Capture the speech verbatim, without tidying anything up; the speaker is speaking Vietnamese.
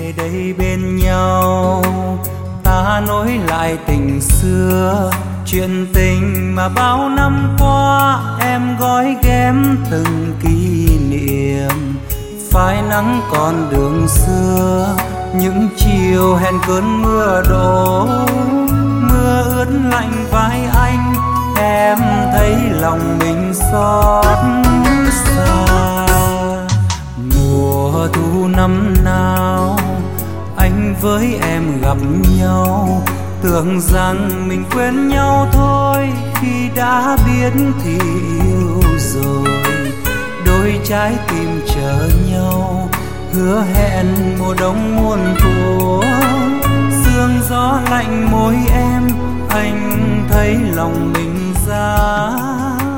về đây bên nhau, ta nối lại tình xưa, chuyện tình mà bao năm qua em gói ghém từng kỷ niệm. Phai nắng con đường xưa, những chiều hẹn cơn mưa đổ, mưa ướt lạnh vai anh, em thấy lòng mình xót xa. Mùa thu năm nào anh với em gặp nhau, tưởng rằng mình quên nhau thôi, khi đã biết thì yêu rồi. Đôi trái tim chờ nhau, hứa hẹn mùa đông muôn thuở. Sương gió lạnh môi em, anh thấy lòng mình giá